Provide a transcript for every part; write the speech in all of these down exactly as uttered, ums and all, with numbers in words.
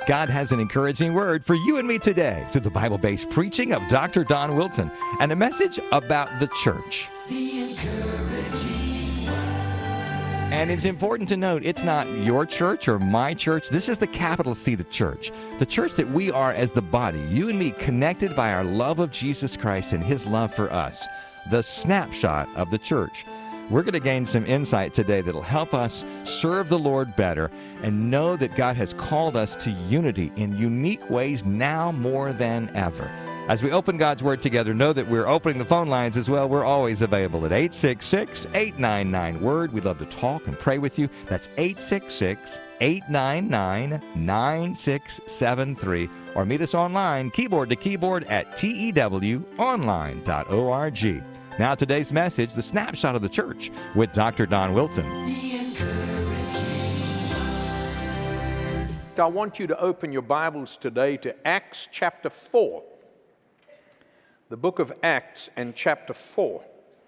God has an encouraging word for you and me today through the Bible-based preaching of Doctor Don Wilson and a message about the church. The encouraging word. And it's important to note, it's not your church or my church. This is the capital C, the church. The church that we are as the body, you and me, connected by our love of Jesus Christ and His love for us. The snapshot of the church. We're going to gain some insight today that'll help us serve the Lord better and know that God has called us to unity in unique ways now more than ever. As we open God's Word together, know that we're opening the phone lines as well. We're always available at eight six six, eight nine nine, WORD. We'd love to talk and pray with you. That's eight six six, eight nine nine, nine six seven three. Or meet us online, keyboard to keyboard at T E W online dot org. Now today's message, the snapshot of the church with Doctor Don Wilson. The encouraging word. I want you to open your Bibles today to Acts chapter four. The book of Acts and chapter four.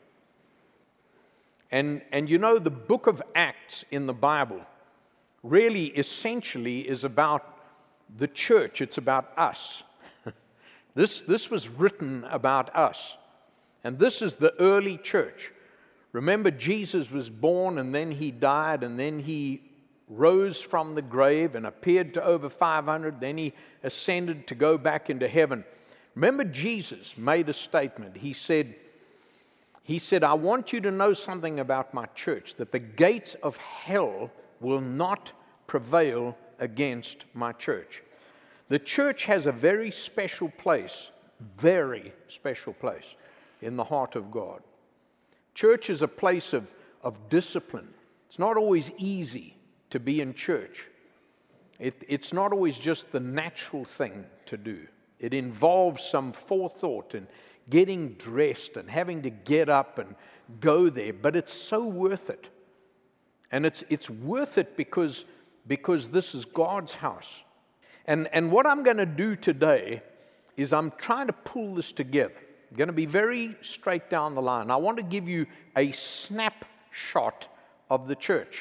And, and you know, the book of Acts in the Bible really essentially is about the church. It's about us. this, this was written about us. And this is the early church. Remember, Jesus was born and then He died and then He rose from the grave and appeared to over five hundred. Then He ascended to go back into heaven. Remember, Jesus made a statement. He said, He said, I want you to know something about my church, that the gates of hell will not prevail against my church. The church has a very special place, very special place in the heart of God. Church is a place of, of discipline. It's not always easy to be in church. It, it's not always just the natural thing to do. It involves some forethought and getting dressed and having to get up and go there, but it's so worth it. And it's it's worth it because, because this is God's house. And, and what I'm going to do today is I'm trying to pull this together. I'm going to be very straight down the line. I want to give you a snapshot of the church.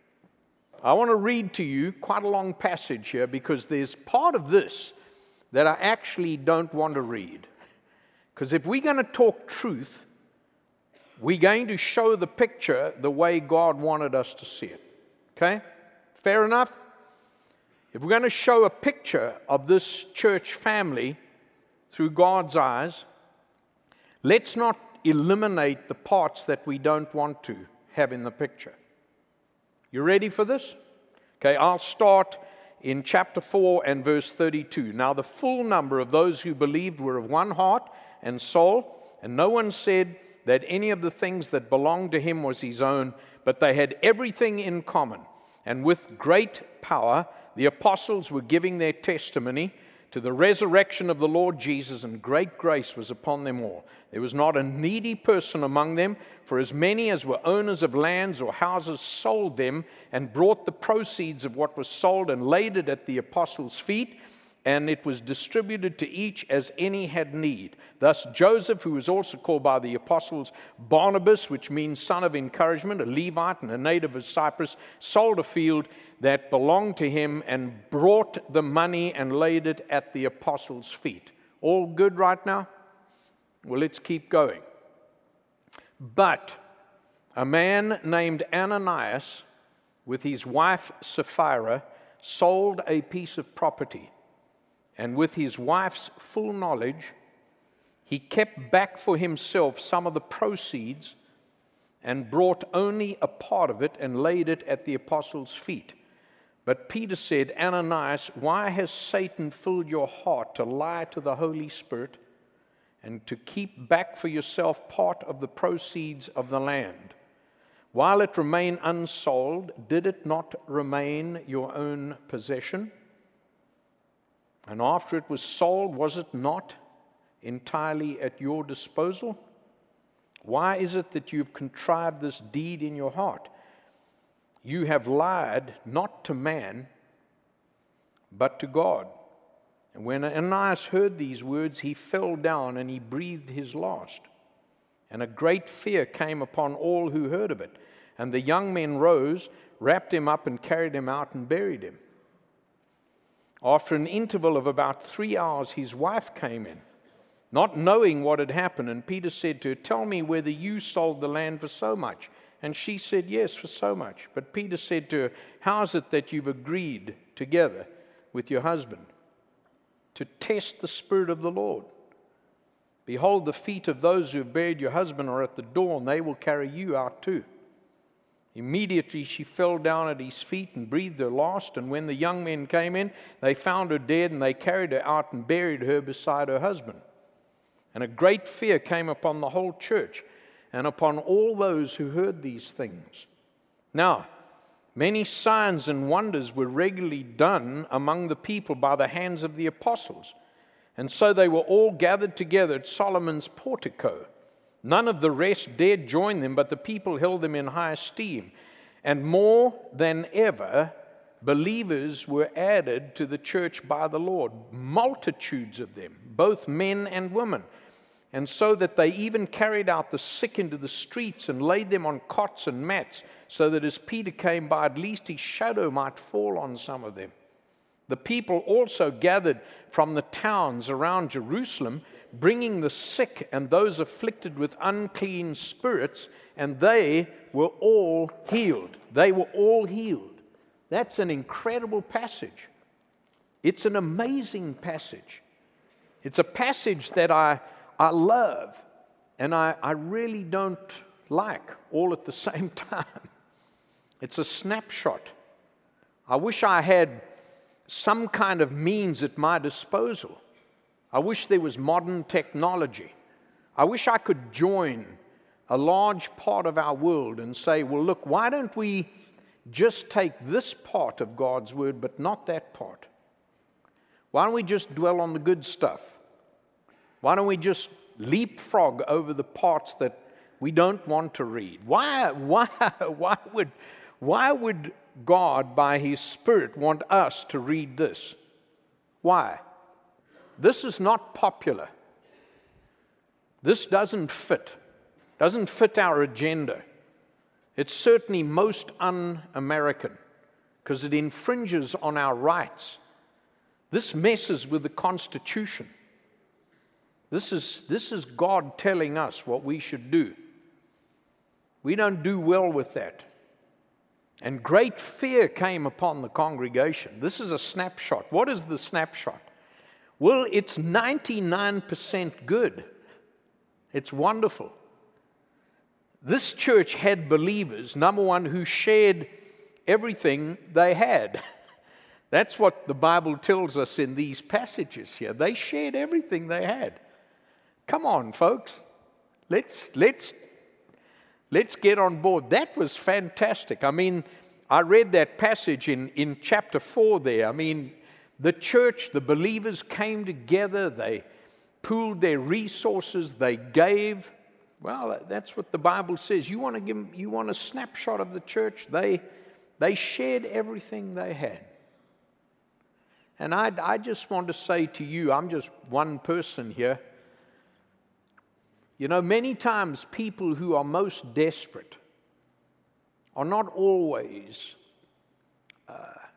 I want to read to you quite a long passage here because there's part of this that I actually don't want to read. Because if we're going to talk truth, we're going to show the picture the way God wanted us to see it. Okay? Fair enough? If we're going to show a picture of this church family through God's eyes, let's not eliminate the parts that we don't want to have in the picture. You ready for this? Okay, I'll start in chapter four and verse thirty-two. Now the full number of those who believed were of one heart and soul, and no one said that any of the things that belonged to him was his own, but they had everything in common. And with great power the apostles were giving their testimony to the resurrection of the Lord Jesus, and great grace was upon them all. There was not a needy person among them, for as many as were owners of lands or houses sold them and brought the proceeds of what was sold and laid it at the apostles' feet, and it was distributed to each as any had need. Thus Joseph, who was also called by the apostles Barnabas, which means son of encouragement, a Levite and a native of Cyprus, sold a field that belonged to him and brought the money and laid it at the apostles' feet. All good right now? Well, let's keep going. But a man named Ananias, with his wife Sapphira, sold a piece of property, and with his wife's full knowledge, he kept back for himself some of the proceeds and brought only a part of it and laid it at the apostles' feet. But Peter said, Ananias, why has Satan filled your heart to lie to the Holy Spirit and to keep back for yourself part of the proceeds of the land? While it remained unsold, did it not remain your own possession? And after it was sold, was it not entirely at your disposal? Why is it that you've contrived this deed in your heart? You have lied not to man, but to God. And when Ananias heard these words, he fell down and he breathed his last. And a great fear came upon all who heard of it. And the young men rose, wrapped him up, and carried him out and buried him. After an interval of about three hours, his wife came in, not knowing what had happened. And Peter said to her, "Tell me whether you sold the land for so much." And she said, "Yes, for so much." But Peter said to her, "How is it that you've agreed together with your husband to test the Spirit of the Lord? Behold, the feet of those who have buried your husband are at the door, and they will carry you out too." Immediately she fell down at his feet and breathed her last. And when the young men came in, they found her dead, and they carried her out and buried her beside her husband. And a great fear came upon the whole church and upon all those who heard these things. Now, many signs and wonders were regularly done among the people by the hands of the apostles. And so they were all gathered together at Solomon's portico. None of the rest dared join them, but the people held them in high esteem. And more than ever, believers were added to the church by the Lord, multitudes of them, both men and women. And so that they even carried out the sick into the streets and laid them on cots and mats, so that as Peter came by, at least his shadow might fall on some of them. The people also gathered from the towns around Jerusalem, bringing the sick and those afflicted with unclean spirits, and they were all healed. They were all healed. That's an incredible passage. It's an amazing passage. It's a passage that I, I love, and I, I really don't like all at the same time. It's a snapshot. I wish I had some kind of means at my disposal. I wish there was modern technology. I wish I could join a large part of our world and say, well, look, why don't we just take this part of God's word, but not that part? Why don't we just dwell on the good stuff? Why don't we just leapfrog over the parts that we don't want to read? Why, why, why would, why would God, by His Spirit, want us to read this? Why? This is not popular. This doesn't fit. Doesn't fit our agenda. It's certainly most un-American because it infringes on our rights. This messes with the Constitution. This is, this is God telling us what we should do. We don't do well with that. And great fear came upon the congregation. This is a snapshot. What is the snapshot? Well, it's ninety-nine percent good. It's wonderful. This church had believers, number one, who shared everything they had. That's what the Bible tells us in these passages here. They shared everything they had. Come on, folks. Let's, let's, let's get on board. That was fantastic. I mean, I read that passage in, in chapter four there. I mean, the church, the believers came together. They pooled their resources. They gave. Well, that's what the Bible says. You want to give, you want a snapshot of the church? They, they shared everything they had. And I, I just want to say to you, I'm just one person here. You know, many times people who are most desperate are not always, uh,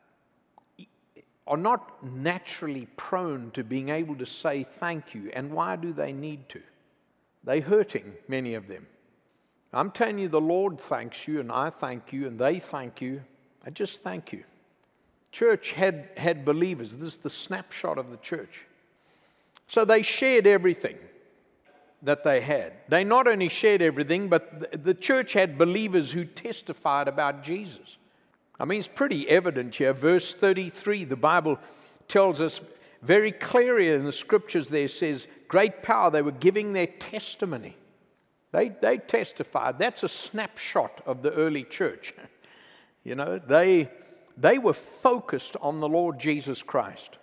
are not naturally prone to being able to say thank you. And why do they need to? They're hurting, many of them. I'm telling you, the Lord thanks you, and I thank you, and they thank you. I just thank you. Church had, had believers. This is the snapshot of the church. So they shared everything that they had. They not only shared everything, but the, the church had believers who testified about Jesus. I mean, it's pretty evident here. Verse thirty-three, the Bible tells us very clearly in the scriptures there, says, great power, they were giving their testimony. They, they testified. That's a snapshot of the early church. You know, they, they were focused on the Lord Jesus Christ.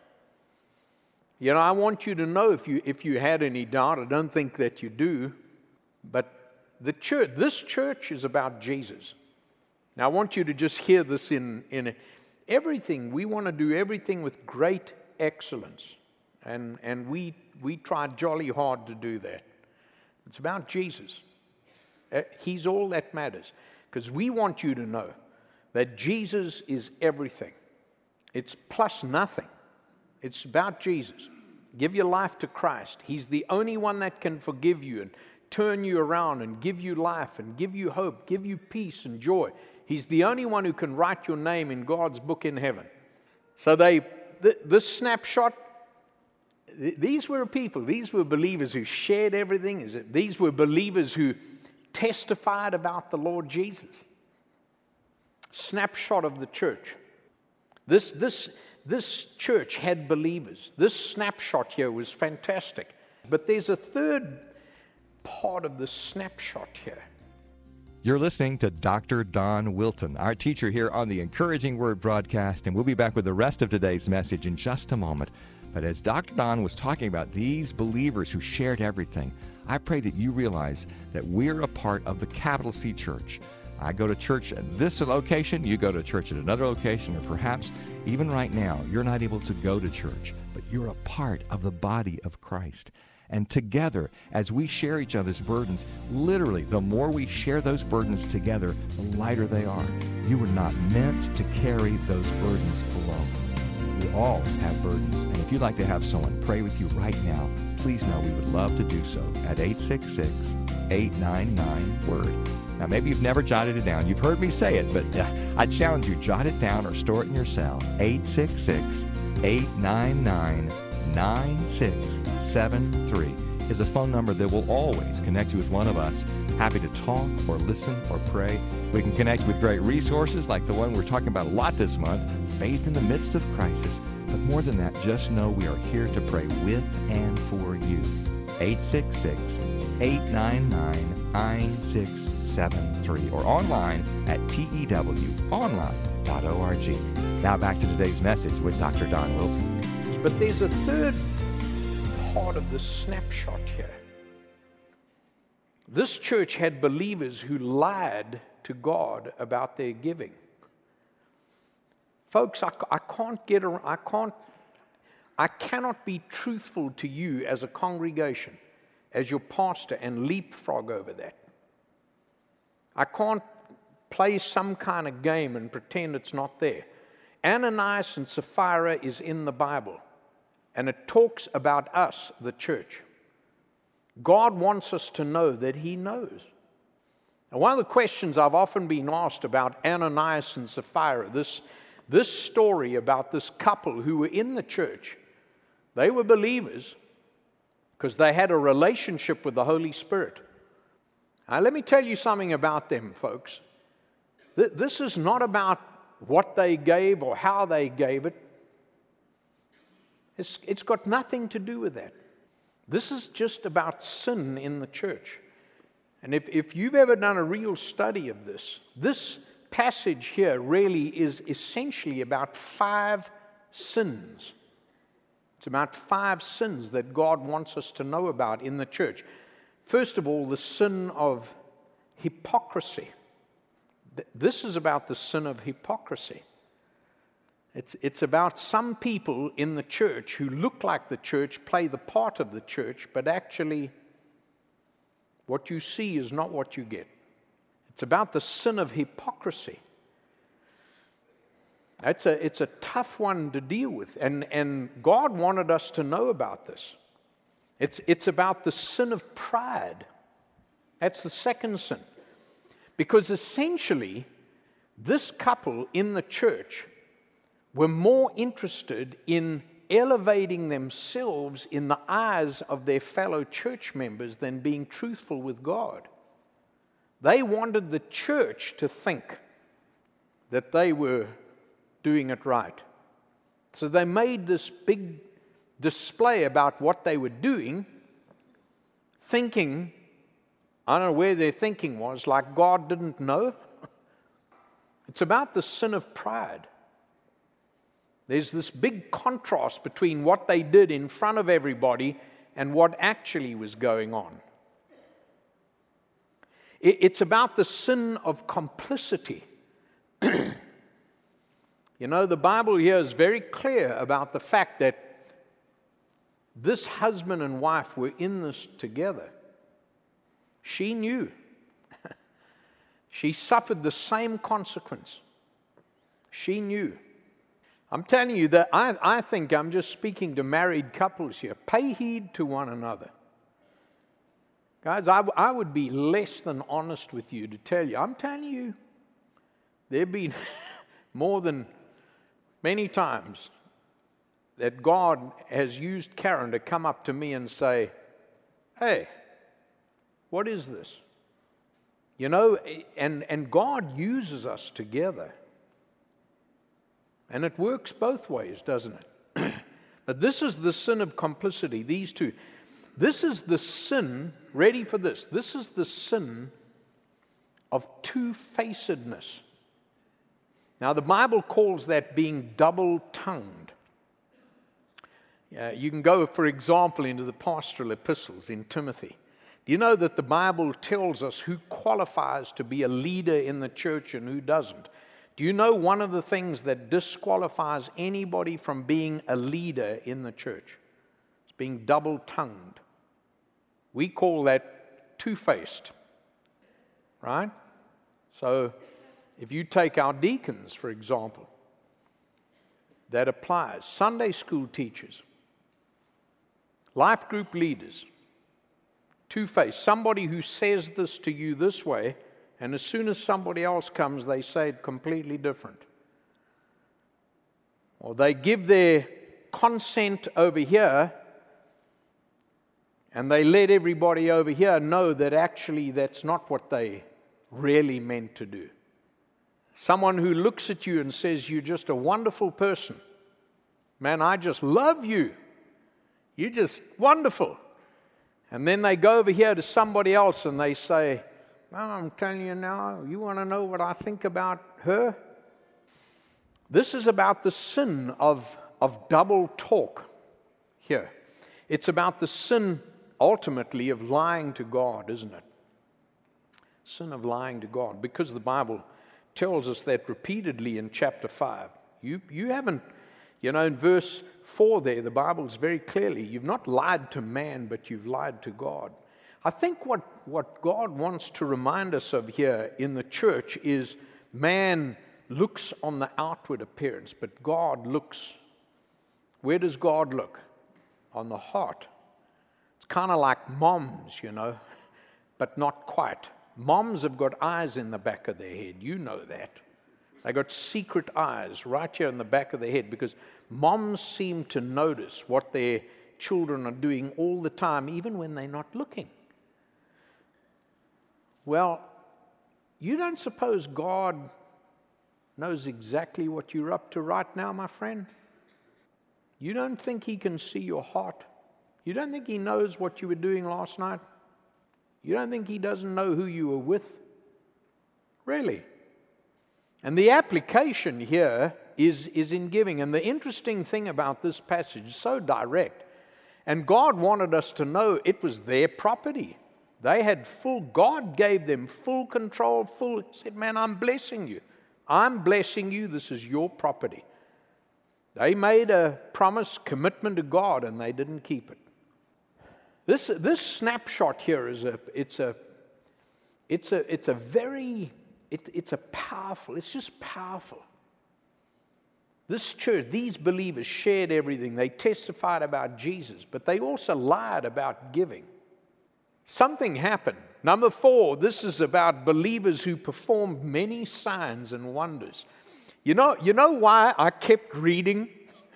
You know, I want you to know, if you, if you had any doubt, I don't think that you do, but the church, this church is about Jesus. Now, I want you to just hear this in, in everything. We want to do everything with great excellence. And, and we, we try jolly hard to do that. It's about Jesus. He's all that matters. Because we want you to know that Jesus is everything. It's plus nothing. It's about Jesus. Give your life to Christ. He's the only one that can forgive you and turn you around and give you life and give you hope, give you peace and joy. He's the only one who can write your name in God's book in heaven. So they, th- this snapshot, th- these were people, these were believers who shared everything. Is it? These were believers who testified about the Lord Jesus. Snapshot of the church. This, this, this church had believers. This snapshot here was fantastic. But there's a third part of the snapshot here. You're listening to Doctor Don Wilton, our teacher here on the Encouraging Word broadcast, and we'll be back with the rest of today's message in just a moment. But as Doctor Don was talking about these believers who shared everything, I pray that you realize that we're a part of the Capital C Church. I go to church at this location, you go to church at another location, or perhaps even right now, you're not able to go to church, but you're a part of the body of Christ. And together, as we share each other's burdens, literally, the more we share those burdens together, the lighter they are. You were not meant to carry those burdens alone. We all have burdens, and if you'd like to have someone pray with you right now, please know we would love to do so at eight six six, eight nine nine, WORD. Now, maybe you've never jotted it down. You've heard me say it, but uh, I challenge you, jot it down or store it in your cell. eight six six, eight nine nine, nine six seven three is a phone number that will always connect you with one of us. Happy to talk or listen or pray. We can connect with great resources like the one we're talking about a lot this month, Faith in the Midst of Crisis. But more than that, just know we are here to pray with and for you. eight six six, eight nine nine, nine six seven three or online at T E W online dot org. Now back to today's message with Doctor Don Wilton. But there's a third part of the snapshot here. This church had believers who lied to God about their giving. Folks, I, I can't get around, I can't, I cannot be truthful to you as a congregation, as your pastor, and leapfrog over that. I can't play some kind of game and pretend it's not there. Ananias and Sapphira is in the Bible, and it talks about us, the church. God wants us to know that He knows. And one of the questions I've often been asked about Ananias and Sapphira, this, this story about this couple who were in the church, they were believers because they had a relationship with the Holy Spirit. Now, let me tell you something about them, folks. This is not about what they gave or how they gave it. It's, it's got nothing to do with that. This is just about sin in the church. And if, if you've ever done a real study of this, this passage here really is essentially about five sins. It's about five sins that God wants us to know about in the church. First of all, the sin of hypocrisy. This is about the sin of hypocrisy. It's, it's about some people in the church who look like the church, play the part of the church, but actually what you see is not what you get. It's about the sin of hypocrisy. It's a, it's a tough one to deal with, and, and God wanted us to know about this. It's, it's about the sin of pride. That's the second sin. Because essentially, this couple in the church were more interested in elevating themselves in the eyes of their fellow church members than being truthful with God. They wanted the church to think that they were doing it right. So they made this big display about what they were doing, thinking, I don't know where their thinking was, like God didn't know. It's about the sin of pride. There's this big contrast between what they did in front of everybody and what actually was going on. It's about the sin of complicity. You know, the Bible here is very clear about the fact that this husband and wife were in this together. She knew. She suffered the same consequence. She knew. I'm telling you that I, I think I'm just speaking to married couples here. Pay heed to one another. Guys, I, I would be less than honest with you to tell you. I'm telling you, there have been more than many times that God has used Karen to come up to me and say, hey, what is this? You know, and, and God uses us together. And it works both ways, doesn't it? But this is the sin of complicity, these two. This is the sin, ready for this, this is the sin of two-facedness. Now, the Bible calls that being double-tongued. Uh, you can go, for example, into the pastoral epistles in Timothy. Do you know that the Bible tells us who qualifies to be a leader in the church and who doesn't? Do you know one of the things that disqualifies anybody from being a leader in the church? It's being double-tongued. We call that two-faced, right? So if you take our deacons, for example, that applies. Sunday school teachers, life group leaders, two-faced. Somebody who says this to you this way, and as soon as somebody else comes, they say it completely different. Or they give their consent over here, and they let everybody over here know that actually that's not what they really meant to do. Someone who looks at you and says, you're just a wonderful person. Man, I just love you. You're just wonderful. And then they go over here to somebody else and they say, well, I'm telling you now, you want to know what I think about her? This is about the sin of, of double talk here. It's about the sin, ultimately, of lying to God, isn't it? Sin of lying to God, because the Bible tells us that repeatedly in chapter five. You, you haven't, you know, in verse four there, the Bible's very clearly, you've not lied to man, but you've lied to God. I think what, what God wants to remind us of here in the church is man looks on the outward appearance, but God looks, where does God look? On the heart. It's kind of like moms, you know, but not quite. Moms have got eyes in the back of their head. You know that. They got secret eyes right here in the back of their head because moms seem to notice what their children are doing all the time, even when they're not looking. Well, you don't suppose God knows exactly what you're up to right now, my friend? You don't think He can see your heart? You don't think He knows what you were doing last night? You don't think He doesn't know who you were with? Really? And the application here is, is in giving. And the interesting thing about this passage is so direct. And God wanted us to know it was their property. They had full, God gave them full control, full, said, man, I'm blessing you. I'm blessing you. This is your property. They made a promise, commitment to God, and they didn't keep it. This, this snapshot here is a, it's a, it's a, it's a very, it, it's a powerful, it's just powerful. This church, these believers shared everything. They testified about Jesus, but they also lied about giving. Something happened. Number four, this is about believers who performed many signs and wonders. You know, you know why I kept reading?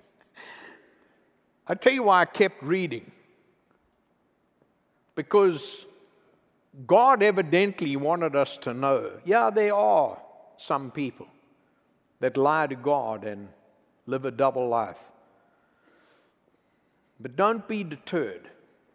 I'll tell you why I kept reading. Because God evidently wanted us to know, yeah, there are some people that lie to God and live a double life. But don't be deterred.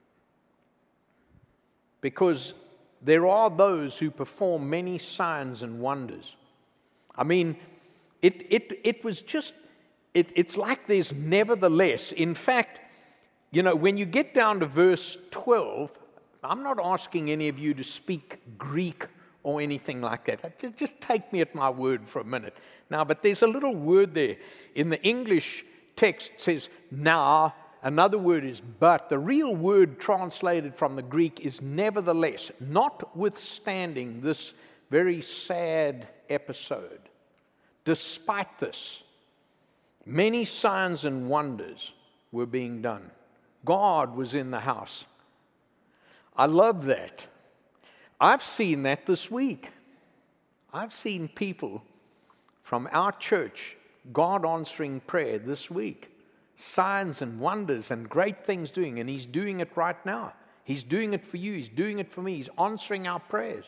Because there are those who perform many signs and wonders. I mean, it, it, it was just, it, it's like there's nevertheless. In fact, you know, when you get down to verse twelve, I'm not asking any of you to speak Greek or anything like that. Just, just take me at my word for a minute. Now, but there's a little word there. In the English text, it says, now. Another word is but. The real word translated from the Greek is nevertheless, notwithstanding this very sad episode. Despite this, many signs and wonders were being done. God was in the house. I love that. I've seen that this week. I've seen people from our church, God answering prayer this week. Signs and wonders and great things doing, and He's doing it right now. He's doing it for you. He's doing it for me. He's answering our prayers.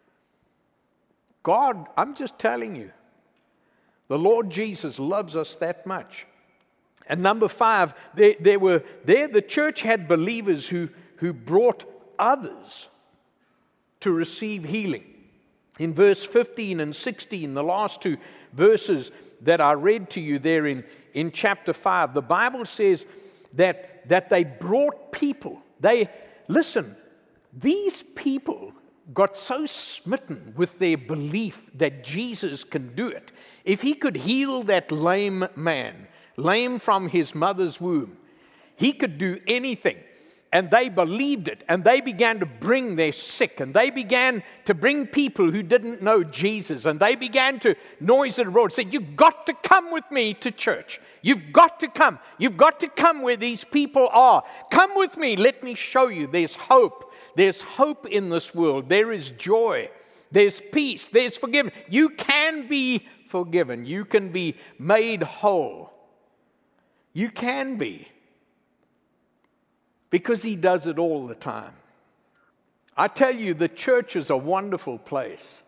God, I'm just telling you, the Lord Jesus loves us that much. And number five, there, there were there the church had believers who, who brought others to receive healing. In verse fifteen and sixteen, the last two verses that I read to you there in, in chapter five, the Bible says that, that they brought people. They, listen, these people got so smitten with their belief that Jesus can do it. If He could heal that lame man, lame from his mother's womb, He could do anything. And they believed it, and they began to bring their sick, and they began to bring people who didn't know Jesus, and they began to noise it abroad, said, you've got to come with me to church. You've got to come. You've got to come where these people are. Come with me. Let me show you. There's hope. There's hope in this world. There is joy. There's peace. There's forgiveness. You can be forgiven. You can be made whole. You can be. Because He does it all the time. I tell you, the church is a wonderful place.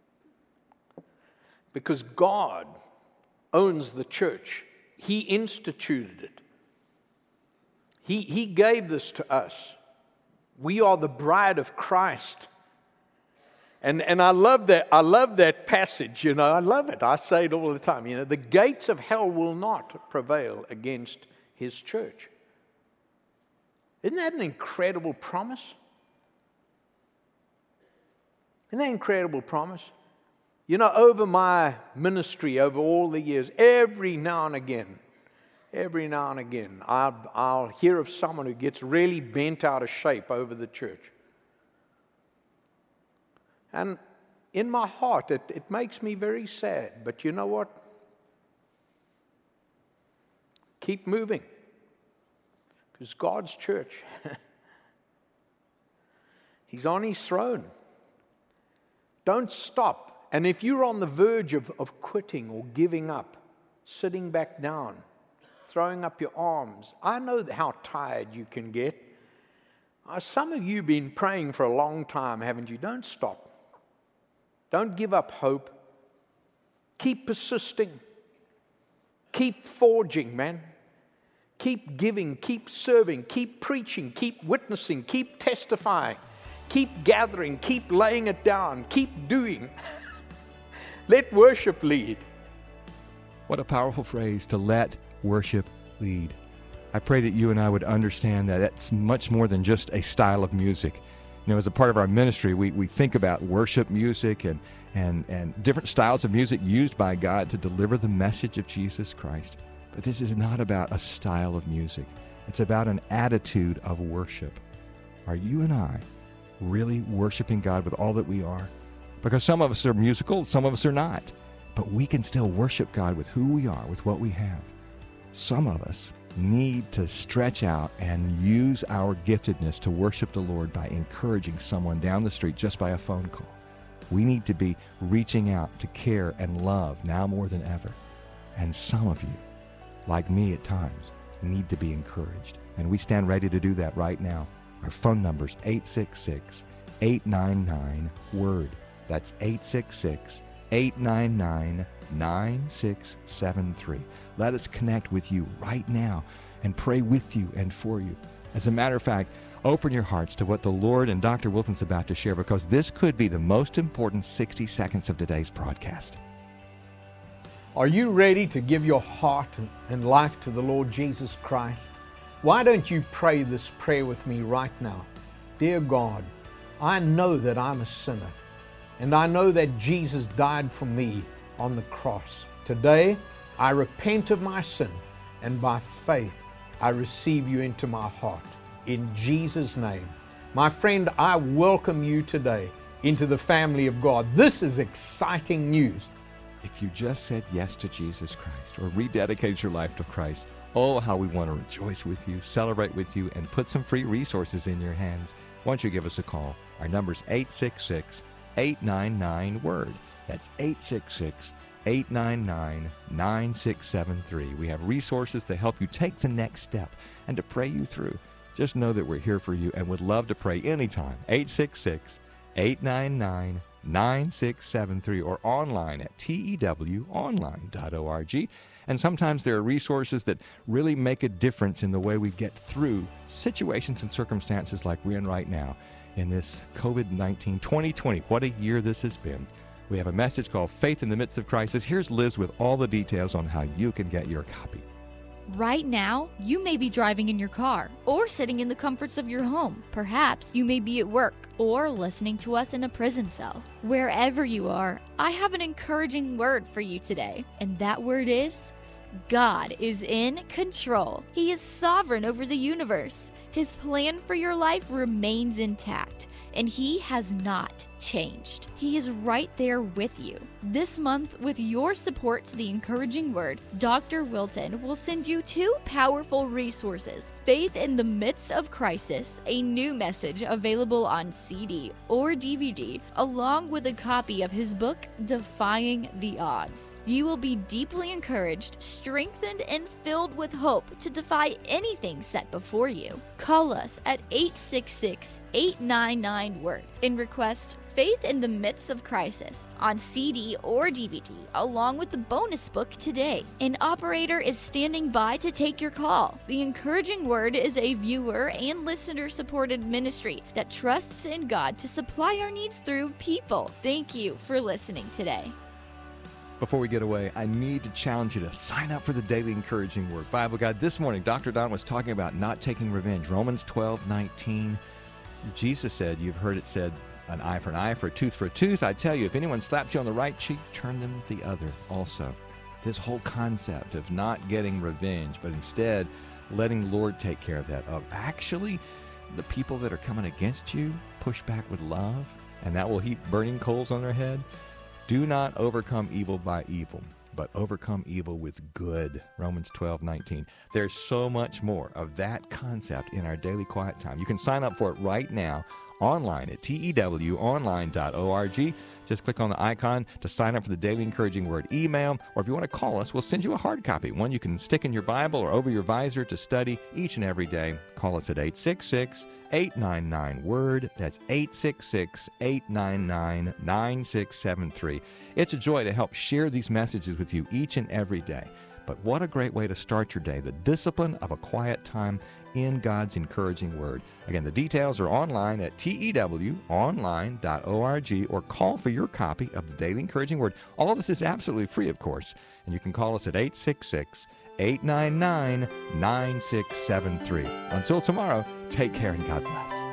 Because God owns the church. He instituted it. He, he gave this to us. We are the bride of Christ. And, and I love that, I love that passage, you know, I love it. I say it all the time. You know, the gates of hell will not prevail against His church. Isn't that an incredible promise? Isn't that an incredible promise? You know, over my ministry, over all the years, every now and again, every now and again, I'll, I'll hear of someone who gets really bent out of shape over the church. And in my heart, it, it makes me very sad. But you know what? Keep moving. Because God's church, He's on His throne. Don't stop. And if you're on the verge of, of quitting or giving up, sitting back down, throwing up your arms, I know how tired you can get. Uh, some of you have been praying for a long time, haven't you? Don't stop. Don't give up hope. Keep persisting. Keep forging, man. Keep giving, keep serving, keep preaching, keep witnessing, keep testifying, keep gathering, keep laying it down, keep doing. Let worship lead. What a powerful phrase, to let worship lead. I pray that you and I would understand that that's much more than just a style of music. You know, as a part of our ministry, we, we think about worship music and, and, and different styles of music used by God to deliver the message of Jesus Christ. But this is not about a style of music. It's about an attitude of worship. Are you and I really worshiping God with all that we are? Because some of us are musical, some of us are not. But we can still worship God with who we are, with what we have. Some of us need to stretch out and use our giftedness to worship the Lord by encouraging someone down the street just by a phone call. We need to be reaching out to care and love now more than ever. And some of you, like me at times, need to be encouraged. And we stand ready to do that right now. Our phone number is eight six six, eight nine nine, WORD. That's eight six six, eight nine nine, nine six seven three. Let us connect with you right now and pray with you and for you. As a matter of fact, open your hearts to what the Lord and Doctor Wilton's about to share, because this could be the most important sixty seconds of today's broadcast. Are you ready to give your heart and life to the Lord Jesus Christ? Why don't you pray this prayer with me right now? Dear God, I know that I'm a sinner, and I know that Jesus died for me on the cross. Today, I repent of my sin, and by faith, I receive you into my heart. In Jesus' name. My friend, I welcome you today into the family of God. This is exciting news. if you just said yes to Jesus Christ or rededicated your life to Christ, oh, how we want to rejoice with you, celebrate with you, and put some free resources in your hands. Why don't you give us a call? Our number's eight six six, eight nine nine, WORD. That's eight six six, eight nine nine, nine six seven three. We have resources to help you take the next step and to pray you through. Just know that we're here for you and would love to pray anytime. eight six six, eight nine nine, nine six seven three or online at T E W online dot org. And sometimes there are resources that really make a difference in the way we get through situations and circumstances like we're in right now in this COVID nineteen twenty twenty. What a year this has been. We have a message called Faith in the Midst of Crisis. Here's Liz with all the details on how you can get your copy. Right now, you may be driving in your car or sitting in the comforts of your home. Perhaps you may be at work or listening to us in a prison cell. Wherever you are, I have an encouraging word for you today, and that word is God is in control. He is sovereign over the universe. His plan for your life remains intact, and He has not changed. He is right there with you. This month, with your support to the encouraging word, Doctor Wilton will send you two powerful resources. Faith in the Midst of Crisis, a new message available on C D or D V D, along with a copy of his book, Defying the Odds. You will be deeply encouraged, strengthened, and filled with hope to defy anything set before you. Call us at eight six six, eight nine nine, WORD and request Faith in the Midst of Crisis on C D or D V D, along with the bonus book today. An operator is standing by to take your call. The Encouraging Word is a viewer and listener-supported ministry that trusts in God to supply our needs through people. Thank you for listening today. Before we get away, I need to challenge you to sign up for the Daily Encouraging Word Bible Guide. This morning, Doctor Don was talking about not taking revenge. Romans twelve nineteen. Jesus said, you've heard it said, an eye for an eye, for a tooth for a tooth. I tell you, if anyone slaps you on the right cheek, turn them the other also. This whole concept of not getting revenge, but instead letting the Lord take care of that, of actually the people that are coming against you, push back with love, and that will heap burning coals on their head. Do not overcome evil by evil, but overcome evil with good. Romans twelve nineteen. There's so much more of that concept in our daily quiet time. You can sign up for it right now online at T E W online dot org. Just click on the icon to sign up for the Daily Encouraging Word email, or if you want to call us, we'll send you a hard copy, one you can stick in your Bible or over your visor to study each and every day. Call us at eight six six, eight nine nine, WORD. That's eight six six, eight nine nine, nine six seven three. It's a joy to help share these messages with you each and every day. But what a great way to start your day, the discipline of a quiet time in God's encouraging word. Again, the details are online at T E W online dot org, or call for your copy of the Daily Encouraging Word. All of this is absolutely free, of course, and you can call us at eight six six, eight nine nine, nine six seven three. Until tomorrow, take care and God bless.